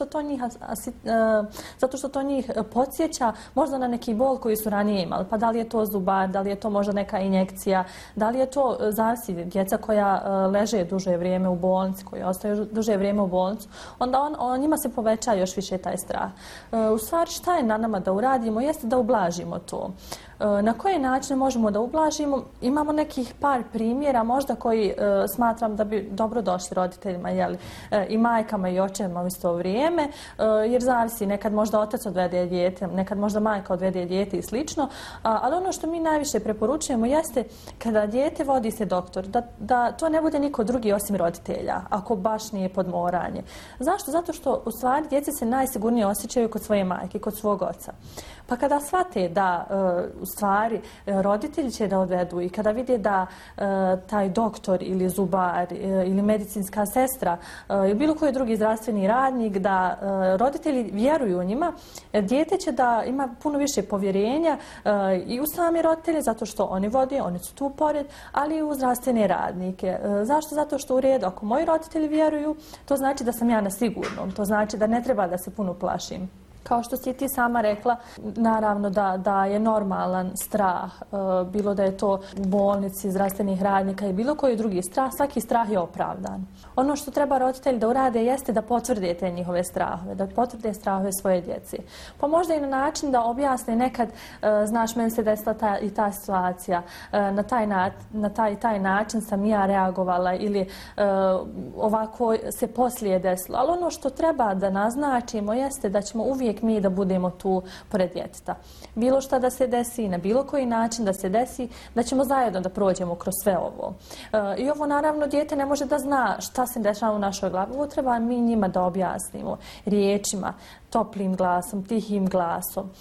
što to njih podsjeća možda na neki bol koji su ranije imali. Pa da li je to zubar, da li je to možda neka injekcija, da li je to zavisi djeca koja leže duže vrijeme u bolnici, koji ostaju duže vrijeme u bolnicu, onda njima se poveća još više taj strah. U stvari šta je na nama da uradimo jeste da ublažimo to. Na koje načine možemo da ublažimo? Imamo nekih par primjera možda koji smatram da bi dobro došli roditeljima, i majkama i očevima u isto vrijeme, jer zavisi, nekad možda otac odvede dijete, nekad možda majka odvede dijete i slično, ali ono što mi najviše preporučujemo jeste kada dijete vodi se doktor, da to ne bude niko drugi osim roditelja, ako baš nije podmoranje. Zašto? Zato što u stvari djeca se najsigurnije osjećaju kod svoje majke, kod svog oca. Pa kada shvate da u stvari roditelji će da odvedu i kada vide da taj doktor ili zubar ili medicinska sestra ili bilo koji drugi zdravstveni radnik, da roditelji vjeruju u njima, dijete će da ima puno više povjerenja i u same roditelje, zato što oni vode, oni su tu pored, ali i u zdravstvene radnike. Zašto? Zato što u redu, ako moji roditelji vjeruju, to znači da sam ja na sigurnom, to znači da ne treba da se puno plašim. Kao što si ti sama rekla, naravno da je normalan strah, bilo da je to u bolnici, zdravstvenih radnika i bilo koji drugi strah, svaki strah je opravdan. Ono što treba roditelji da urade jeste da potvrde te njihove strahove, da potvrde strahove svoje djece. Pa možda i na način da objasne nekad, znaš, meni se desila i ta situacija, na taj način sam ja reagovala ili ovako se poslije desilo. Ali ono što treba da naznačimo jeste da ćemo uvijek mi da budemo tu pored djeteta. Bilo šta da se desi, na bilo koji način da se desi, da ćemo zajedno da prođemo kroz sve ovo. I ovo naravno dijete ne može da zna šta se dešava u našoj glavi. Ovo treba mi njima da objasnimo riječima, toplim glasom, tihim glasom.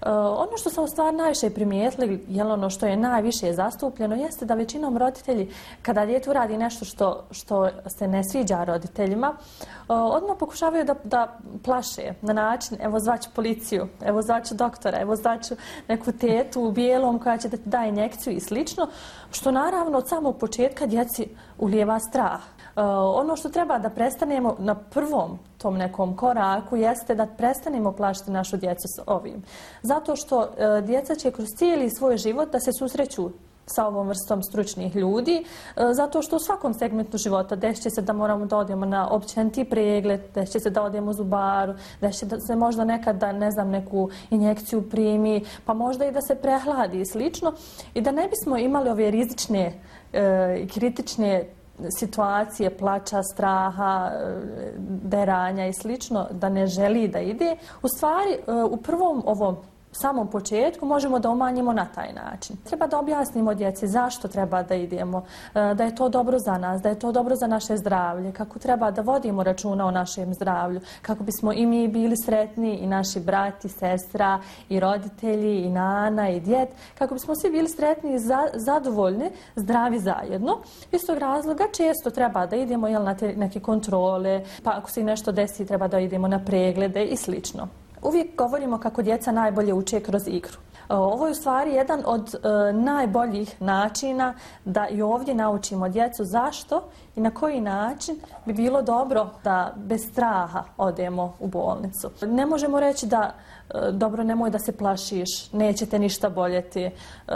Ono što sam u stvari najviše primijetili, ono što je najviše zastupljeno, jeste da većinom roditelji, kada dijete uradi nešto što se ne sviđa roditeljima, odmah pokušavaju da plaše na način, evo zvaću policiju, evo zvaću doktora, evo zvaću neku tetu u bijelom koja će da ti da injekciju i slično, što naravno od samog početka djeci ulijeva strah. Ono što treba da prestanemo na prvom tom nekom koraku jeste da prestanemo plašiti našu djecu s ovim. Zato što djeca će kroz cijeli svoj život da se susreću sa ovom vrstom stručnih ljudi, zato što u svakom segmentu života desit će se da moramo da odemo na općeniti pregled, desit će se da odemo u zubaru, desit će da se možda nekad da, ne znam, neku injekciju primi, pa možda i da se prehladi i slično. I da ne bismo imali ove rizične i kritične situacije plača, straha, deranja i slično, da ne želi da ide, u stvari u prvom ovom samom početku možemo da umanjimo na taj način. Treba da objasnimo djeci zašto treba da idemo, da je to dobro za nas, da je to dobro za naše zdravlje, kako treba da vodimo računa o našem zdravlju, kako bismo i mi bili sretni, i naši brati, sestra, i roditelji, i nana, i djed, kako bismo svi bili sretni i zadovoljni, zdravi zajedno. Iz tog razloga često treba da idemo na te neke kontrole, pa ako se nešto desi treba da idemo na preglede i slično. Uvijek govorimo kako djeca najbolje uče kroz igru. Ovo je u stvari jedan od najboljih načina da i ovdje naučimo djecu zašto i na koji način bi bilo dobro da bez straha odemo u bolnicu. Ne možemo reći da dobro, nemoj da se plašiš, neće te ništa boljeti.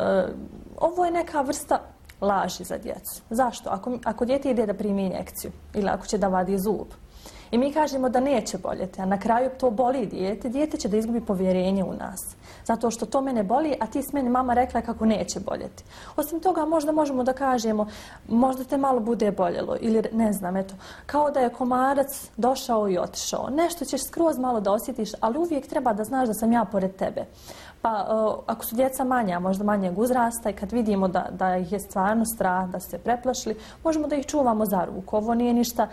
Ovo je neka vrsta laži za djecu. Zašto? Ako dijete ide da primi injekciju ili ako će da vadi zub, i mi kažemo da neće boljeti, a na kraju to boli dijete će da izgubi povjerenje u nas. Zato što to mene boli, a ti s meni mama rekla kako neće boljeti. Osim toga, možda možemo da kažemo, možda te malo bude boljelo, ili ne znam, eto, kao da je komarac došao i otišao. Nešto ćeš skroz malo da osjetiš, ali uvijek treba da znaš da sam ja pored tebe. Pa ako su djeca manja, možda manjeg uzrasta i kad vidimo da ih je stvarno strah, da su se preplašili, možemo da ih čuvamo za ruku. Ovo nije ništa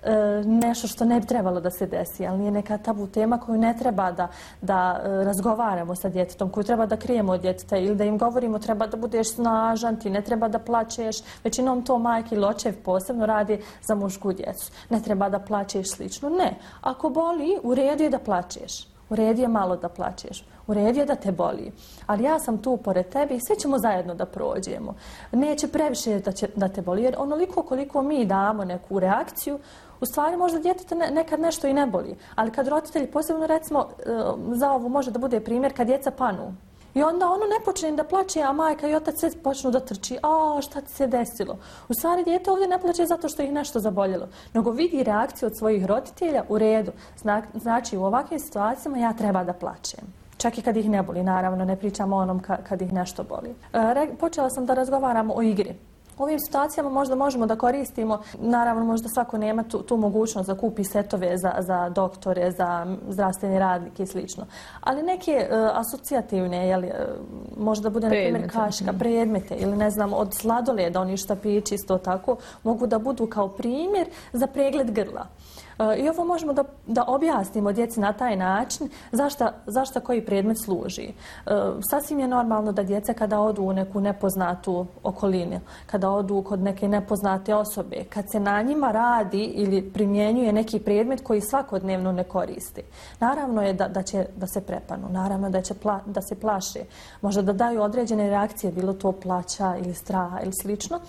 nešto što ne bi trebalo da se desi, ali nije neka tabu tema koju ne treba da razgovaramo sa djetetom, koju treba da krijemo od djeteta ili da im govorimo treba da budeš snažan, ti ne treba da plačeš. Većinom to majke ili očev posebno radi za mušku djecu. Ne treba da plačeš slično. Ne. Ako boli, u redu je da plačeš. U redu je malo da plačeš. U redu je da te boli. Ali ja sam tu pored tebe i sve ćemo zajedno da prođemo. Neće previše da te boli, jer onoliko koliko mi damo neku reakciju, u stvari možda djeteta nekad nešto i ne boli. Ali kad roditelji, posebno recimo za ovo može da bude primjer kad djeca panu. I onda ono ne počne da plače, a majka i otac sve počnu da trči. A šta ti se desilo? U stvari dijete ovdje ne plače zato što ih nešto zaboljelo, nego vidi reakciju od svojih roditelja u redu. Znači u ovakvim situacijama ja treba da plačem. Čak i kad ih ne boli, naravno, ne pričamo o onom kad ih nešto boli. Počela sam da razgovaram o igri. U ovim situacijama možda možemo da koristimo, naravno možda svako nema tu mogućnost da kupi setove za doktore, za zdravstvene radnike i slično. Ali neke asocijativne, možda bude na primjer kaška, predmete ili ne znam od sladoleda, oni štapići isto tako, mogu da budu kao primjer za pregled grla. I ovo možemo da objasnimo djeci na taj način zašto koji predmet služi. Sasvim je normalno da djeca kada odu u neku nepoznatu okolinu, kada odu kod neke nepoznate osobe, kad se na njima radi ili primjenjuje neki predmet koji svakodnevno ne koristi. Naravno je da će da se prepanu, naravno da se plaše, možda da daju određene reakcije, bilo to plaća ili straha ili slično,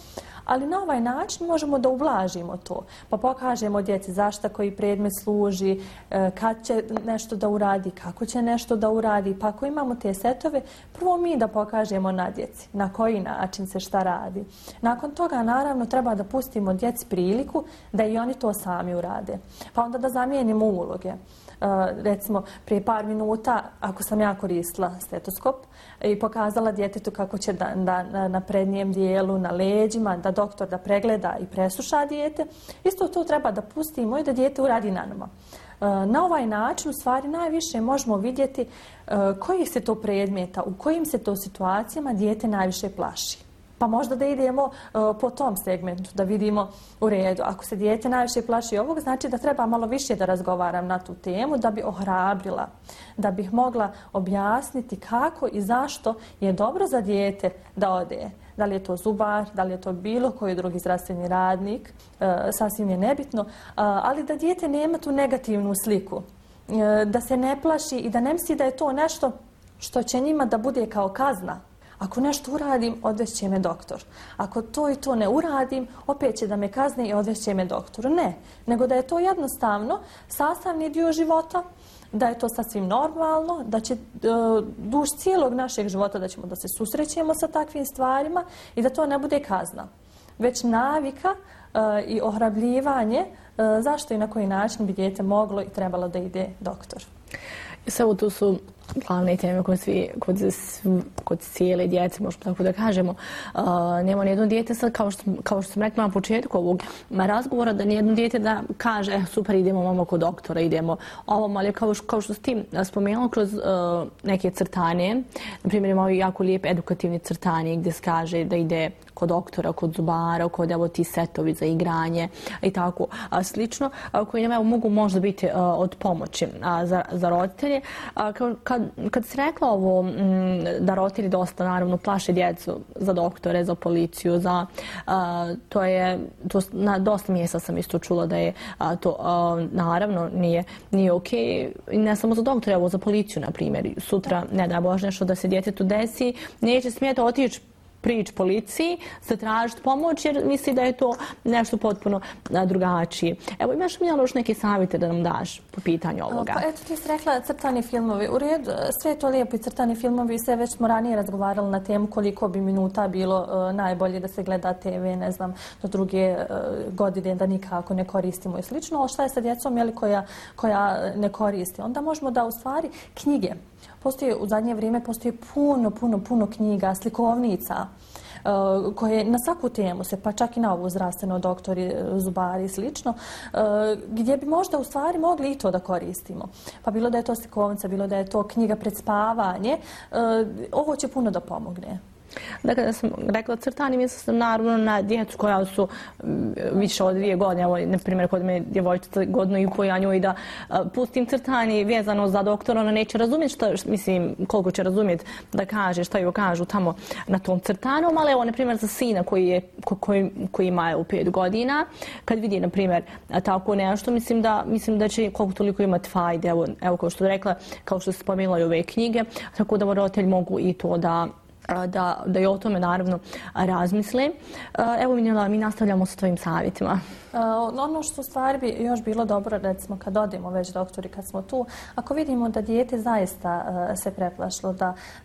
ali na ovaj način možemo da ublažimo to. Pa pokažemo djeci zašto koji predmet služi, kad će nešto da uradi, kako će nešto da uradi. Pa ako imamo te setove, prvo mi da pokažemo na djeci na koji način se šta radi. Nakon toga, naravno, treba da pustimo djeci priliku da i oni to sami urade. Pa onda da zamijenimo uloge. Recimo, prije par minuta, ako sam ja koristila stetoskop i pokazala djetetu kako će na prednjem dijelu, na leđima, da doktor da pregleda i presluša dijete, isto to treba da pustimo i da dijete uradi na nama. Na ovaj način, u stvari, najviše možemo vidjeti kojih se to predmeta, u kojim se to situacijama dijete najviše plaši. Pa možda da idemo po tom segmentu, da vidimo u redu. Ako se dijete najviše plaši ovog, znači da treba malo više da razgovaram na tu temu, da bi ohrabrila, da bih mogla objasniti kako i zašto je dobro za dijete da ode. Da li je to zubar, da li je to bilo koji drugi zdravstveni radnik, sasvim je nebitno, ali da dijete nema tu negativnu sliku, da se ne plaši i da ne misli da je to nešto što će njima da bude kao kazna. Ako nešto uradim, odvešće me doktor. Ako to i to ne uradim, opet će da me kazni i odvešće me doktor. Ne, nego da je to jednostavno sastavni dio života, da je to sasvim normalno, da će duž cijelog našeg života da ćemo da se susrećemo sa takvim stvarima i da to ne bude kazna, već navika i ohrabljivanje zašto i na koji način bi dijete moglo i trebalo da ide doktor. Samo tu su glavne teme kod cijele djece, možemo tako da kažemo. Nema nijedno dijete sad, kao što sam rekla na početku ovog razgovora, da nijedno dijete da kaže super, idemo mamo kod doktora, idemo ovom, ali kao što si ti spomenula kroz neke crtanje, na primjer imamo jako lijep edukativni crtanje gdje se kaže da ide kod doktora, kod zubara, kod evo ti setovi za igranje i tako slično, koji nam mogu možda biti od pomoći za roditelje. Kad si rekla ovo da roditelji dosta naravno plaše djecu za doktore, za policiju, na dosta mjesta sam isto čula da je to naravno nije okej. Ne samo za doktore, evo za policiju na primjer. Sutra, ne daj Bože, nešto da se djetetu desi, neće smjeti otići prići policiji, se tražiti pomoć jer misli da je to nešto potpuno drugačije. Evo, imaš li još neke savjete da nam daš po pitanju ovoga? Pa eto, ti si rekla crtani filmovi. U redu, sve je to lijepo i crtani filmovi, sve već smo ranije razgovarali na temu koliko bi minuta bilo najbolje da se gleda TV, ne znam, do druge godine da nikako ne koristimo i slično, ali šta je sa djecom koja ne koristi? Onda možemo da u stvari knjige. U zadnje vrijeme postoji puno knjiga, slikovnica koje na svaku temu se, pa čak i na ovu zdravstveno, doktori, zubari i slično, gdje bi možda u stvari mogli i to da koristimo. Pa bilo da je to slikovnica, bilo da je to knjiga pred spavanje, ovo će puno da pomogne. Dakle, da sam rekla crtanje, mislim sam naravno na djecu koja su više od 2 godine. Evo, na primjer, kod me djevojčica 1,5 godina ja njoj da pustim crtanje vezano za doktora, ona neće razumjeti koliko će razumjeti da kaže, šta joj kažu tamo na tom crtanju, ali evo, na primjer, za sina koji ima 5 godina, kad vidi, na primjer, tako nešto, mislim da će koliko toliko imati fajde. Evo, kao što je rekla, kao što se spomenula i ove knjige, tako da roditelji mogu i to da i o tome naravno razmisle. Evo, Minjela, mi nastavljamo sa tvojim savjetima. Ono što u stvari bi još bilo dobro, recimo kad odemo već doktori, kad smo tu, ako vidimo da dijete zaista se preplašilo,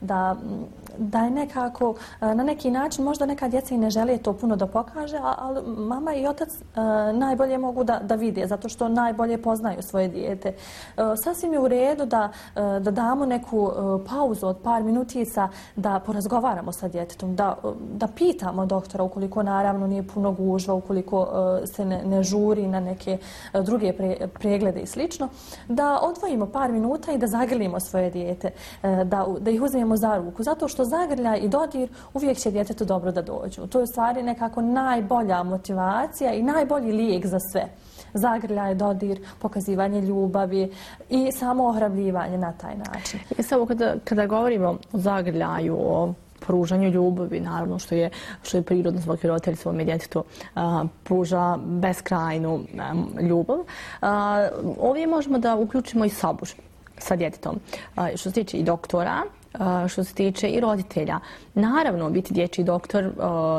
da je nekako na neki način, možda neka djeca i ne žele to puno da pokaže, ali mama i otac najbolje mogu da vide, zato što najbolje poznaju svoje dijete. Sasvim je u redu da damo neku pauzu od par minutica, da porazgovaramo sa djetetom, da pitamo doktora ukoliko naravno nije puno gužva, ukoliko se ne žuri na neke druge preglede i slično, da odvojimo par minuta i da zagrlimo svoje dijete, da ih uzmemo za ruku, zato što zagrljaj i dodir uvijek će djetetu dobro da dođu. To je u stvari nekako najbolja motivacija i najbolji lijek za sve. Zagrljaj, dodir, pokazivanje ljubavi i samo ohrabljivanje na taj način. Samo kada govorimo o zagrljaju, o pružanju ljubavi, naravno što je prirodno, svaki roditelj svome djetetu pruža beskrajnu ljubav. Ovdje možemo da uključimo i sabor sa djetetom. Što se tiče i doktora, što se tiče i roditelja. Naravno, biti dječji doktor,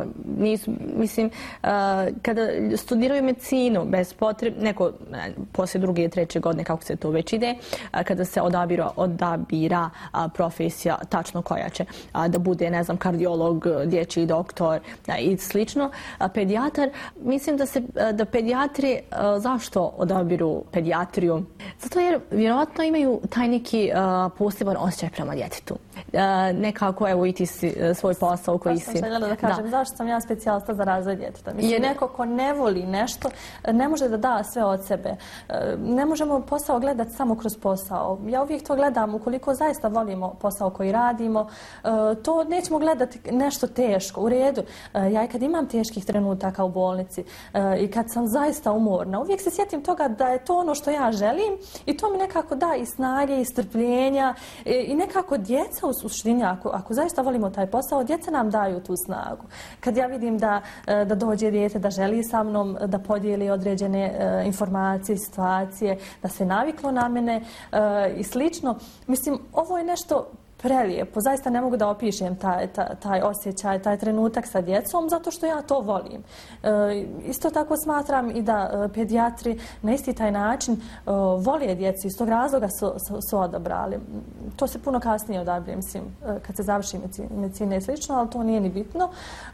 mislim, kada studiraju medicinu, bez potrebe, neko poslije 2. i 3. godine, kako se to već ide, kada se odabira profesija tačno koja će da bude, ne znam, kardiolog, dječji doktor i slično. Pedijatar, mislim da pedijatri, zašto odabiru pedijatriju? Zato jer vjerojatno imaju taj neki poseban osjećaj prema djetetu. Nekako, evo, i ti si svoj posao koji si... Baš sam željela da kažem, zašto sam ja specijalista za razvoj djeteta? Mislim, neko ko ne voli nešto, ne može da da sve od sebe. Ne možemo posao gledati samo kroz posao. Ja uvijek to gledam, ukoliko zaista volimo posao koji radimo, to nećemo gledati nešto teško, u redu. Ja i kad imam teških trenutaka u bolnici i kad sam zaista umorna, uvijek se sjetim toga da je to ono što ja želim i to mi nekako da i snage i strpljenja i nekako djeca u suštini, ako zaista volimo taj posao, djeca nam daju tu snagu. Kad ja vidim da dođe dijete, da želi sa mnom da podijeli određene informacije, situacije, da se naviklo na mene i slično. Mislim, ovo je nešto prelijepo. Zaista ne mogu da opišem taj osjećaj, taj trenutak sa djecom, zato što ja to volim. Isto tako smatram i da pedijatri na isti taj način vole djecu, iz tog razloga su odabrali. To se puno kasnije odabire, mislim, kad se završi medicina i slično, ali to nije ni bitno.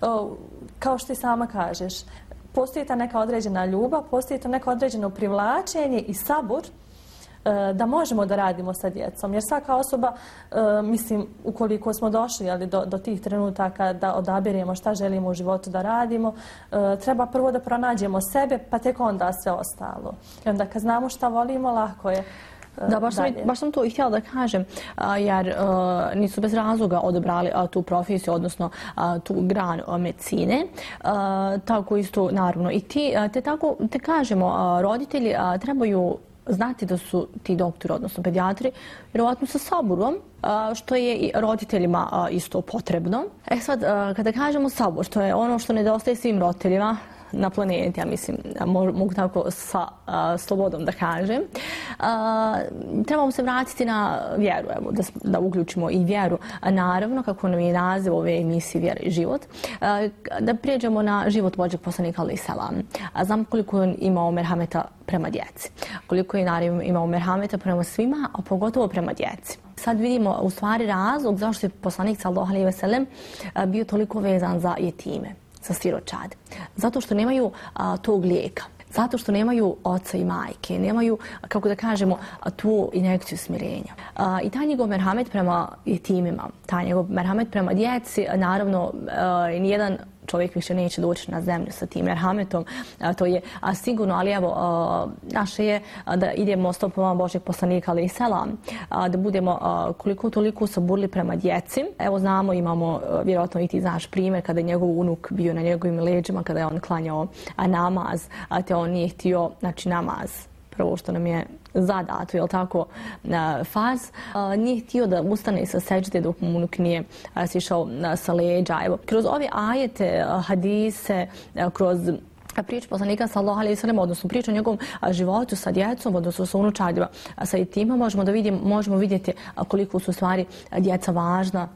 Kao što ti sama kažeš, postoji ta neka određena ljubav, postoji to neko određeno privlačenje i sabor da možemo da radimo sa djecom. Jer svaka osoba, mislim, ukoliko smo došli do tih trenutaka da odabiremo šta želimo u životu da radimo, treba prvo da pronađemo sebe, pa tek onda sve ostalo. I onda kad znamo šta volimo, lako je. Da, baš sam to i htjela da kažem, jer nisu bez razloga odabrali tu profesiju, odnosno tu granu medicine. Tako isto, naravno, i ti, te kažemo, roditelji trebaju znati da su ti doktori, odnosno pedijatri, vjerovatno sa saborom, što je i roditeljima isto potrebno. Sad, kada kažemo sabor, to je ono što nedostaje svim roditeljima na planeti, ja mislim, mogu tako sa slobodom da kažem. Trebamo se vratiti na vjeru, evo, da uključimo i vjeru. Naravno, kako nam je naziv ove emisije Vjera i život, da prijeđemo na život Božjeg poslanika alejhi selam. Znam koliko je imao merhameta prema djeci, koliko je naravno imao merhameta prema svima, a pogotovo prema djeci. Sad vidimo u stvari razlog zašto je poslanik sallallahu alejhi ve sellem bio toliko vezan za jetime, za siročad. Zato što nemaju tog lijeka. Zato što nemaju oca i majke, nemaju, kako da kažemo, tu injekciju smirenja. I taj njegov merhamet prema jetimima, taj njegov merhamet prema djeci, naravno, nijedan čovjek više neće doći na zemlju sa tim merhametom, to je sigurno, ali evo, naše je da idemo stopama Božjeg poslanika alejhi selam, da budemo koliko toliko saburli prema djeci. Evo znamo, imamo, vjerojatno i ti znaš primjer, kada je njegov unuk bio na njegovim leđima, kada je on klanjao namaz, te on nije htio, znači namaz, prvo što nam je zadato, jel tako, faz, nije htio da ustane sa seđde dok mu unuk nije sišao sa leđa. Evo, kroz ove ajete, hadise, kroz priču poslanika sallallahu alejhi ve sellem, odnosno priču o njegovom životu sa djecom, odnosno sa unučadima, sa jetima, možemo vidjeti koliko su stvari djeca važna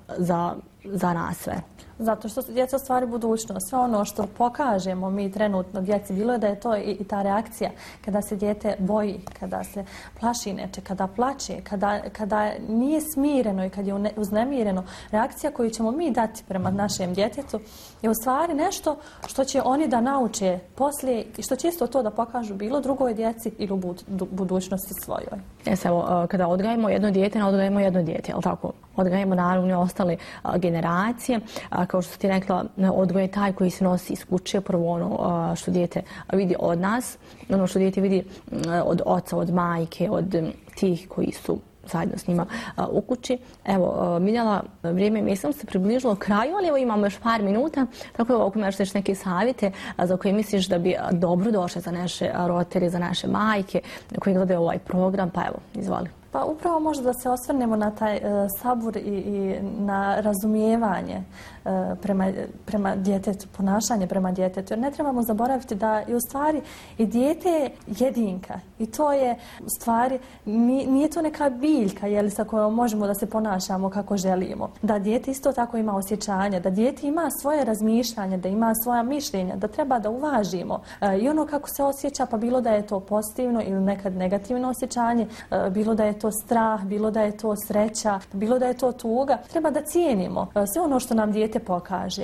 za nas sve. Zato što su djeca stvari budućnost. Sve ono što pokažemo mi trenutno djeci, bilo je da je to i ta reakcija kada se dijete boji, kada se plaši neče, kada plače, kada nije smireno i kad je uznemireno. Reakcija koju ćemo mi dati prema našem djetetu je u stvari nešto što će oni da nauče poslije i što će isto to da pokažu bilo drugoj djeci ili u budućnosti svojoj. Evo, kada odgajamo jedno dijete, ne odgajamo jedno dijete, ali tako? Odgajamo naravno ostale generacije. Kao što ti rekla, odgoj je taj koji se nosi iz kuće, prvo ono što dijete vidi od nas, ono što dijete vidi od oca, od majke, od tih koji su zajedno s njima u kući. Evo, Miljana, vrijeme mislim se približilo kraju, ali evo imamo još par minuta, tako da ako imaš neke savjete za koje misliš da bi dobro došle za naše roditelje, za naše majke koji gledaju ovaj program, pa evo, izvoli. Pa upravo možda da se osvrnemo na taj sabur i na razumijevanje prema djetetu, ponašanje prema djetetu. Jer ne trebamo zaboraviti da je u stvari i dijete je jedinka. I to je u stvari, nije to neka biljka sa kojom možemo da se ponašamo kako želimo. Da dijete isto tako ima osjećanja, da dijete ima svoje razmišljanje, da ima svoja mišljenja, da treba da uvažimo. I ono kako se osjeća, pa bilo da je to pozitivno ili nekad negativno osjećanje, bilo da je to strah, bilo da je to sreća, bilo da je to tuga, treba da cijenimo sve ono što nam dijete pokaže.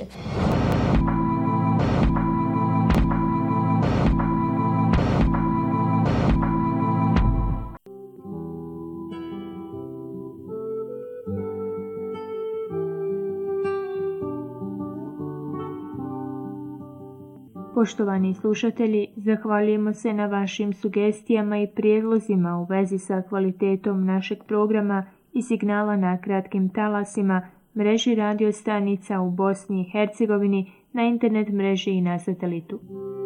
Poštovani slušatelji, zahvaljujemo se na vašim sugestijama i prijedlozima u vezi sa kvalitetom našeg programa i signala na kratkim talasima, mreži radio stanica u Bosni i Hercegovini, na internet mreži i na satelitu.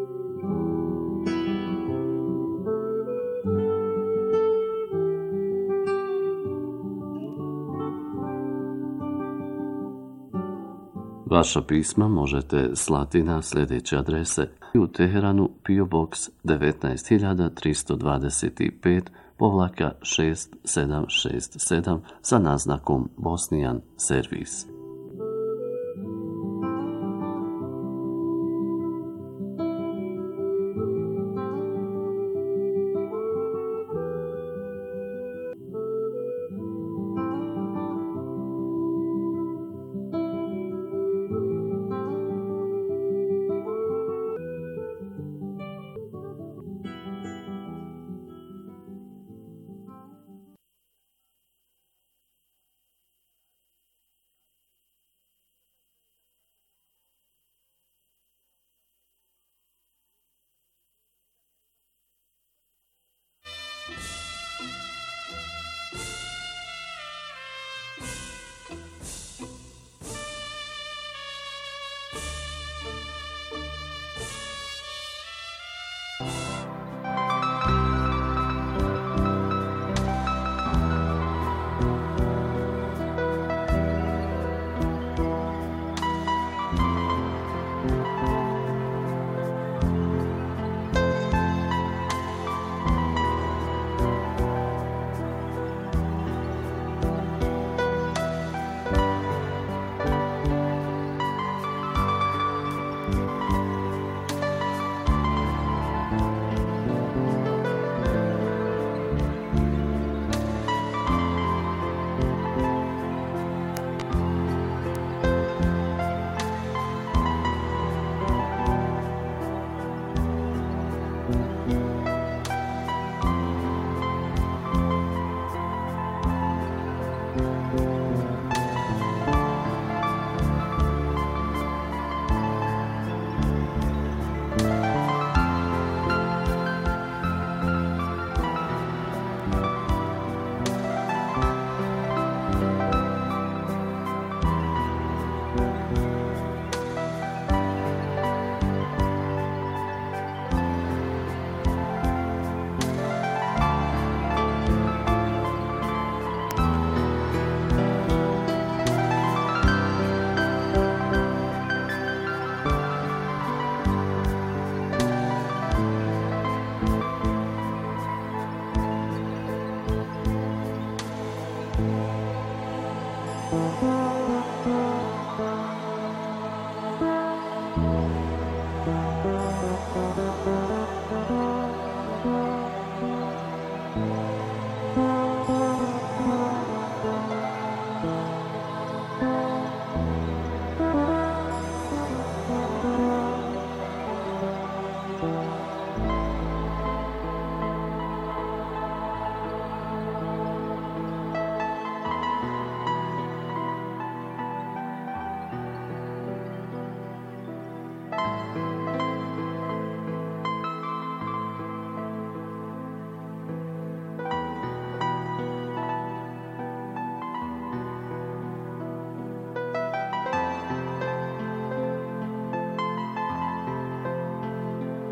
Vaša pisma možete slati na sljedeće adrese: u Teheranu PO Box 19325-6767 sa naznakom Bosnijan servis.